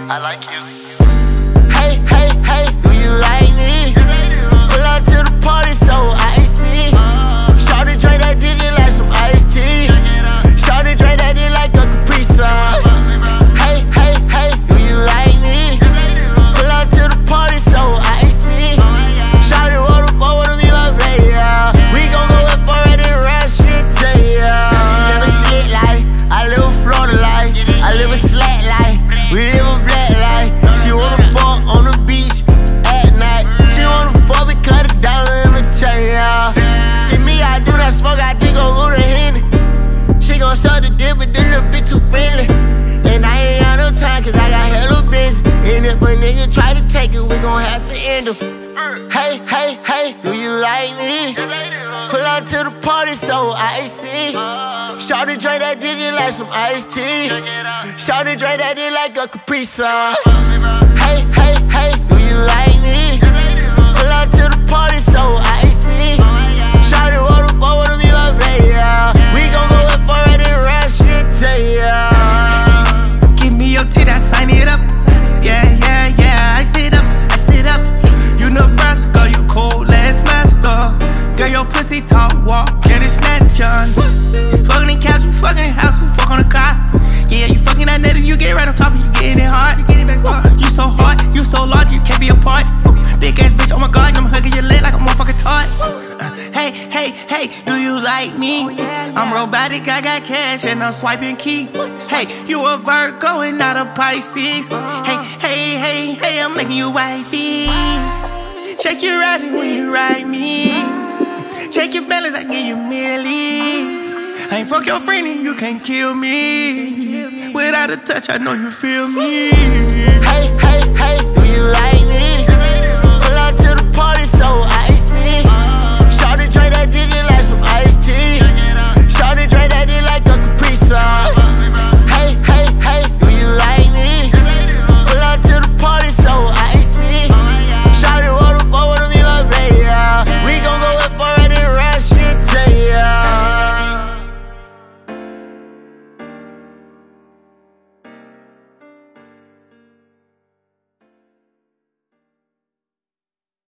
I like you. Hey, hey, hey, do you like me? Pull up to the party so icy. Shawty drink that digit like some iced tea. Shawty drink that dick like a Capri Sun. Hey, hey, hey, do you like me? Pull up to the party so icy. Shawty wanna fuck with me, my baby. We gon' go in for it and run shit to ya. Never slit like, I live a Florida life. I live a slack life, we live a black life. She wanna fuck on the beach at night. She wanna fuck me, cut $1 in my chain, yeah. See me, I do not smoke, I just go with a Henny. She gon' suck the dick, but this little bitch too friendly. And I ain't got no time, cause I got hella busy. And if a nigga try to take it, we gon' have to end him. Hey, hey, hey, do you like me? Pull up to the party so icy. Shawty drink that digit like some iced tea. Shawty drink that dick like a Capri Sun. Hey, hey, hey, do you like me? Pull up to the party so icy. Shawty wanna fuck with me, my baby. We gon' go in for it and run shit to ya. Give me your tit, I sign it up. Yeah, yeah, yeah, I sit up, I sit up. You Nebraska, you cold ass master. Girl, your pussy talk, walk, get it snatch on. Fucking in couch, we fucking in house, we fuck on the car. Yeah, you fucking that net and you get right on top and you getting it hard. You so hard, you so large, you can't be apart. Big ass bitch, oh my god, I'm hugging your leg like a motherfucking tart. Hey, hey, hey, do you like me? I'm robotic, I got cash and I'm swiping key. Hey, you a Virgo and not a Pisces. Hey, hey, hey, hey, I'm making you wifey. Check your riding when you ride me. Check your balance, I give you millies. I ain't fuck your friend and you can't kill me. Without a touch, I know you feel me.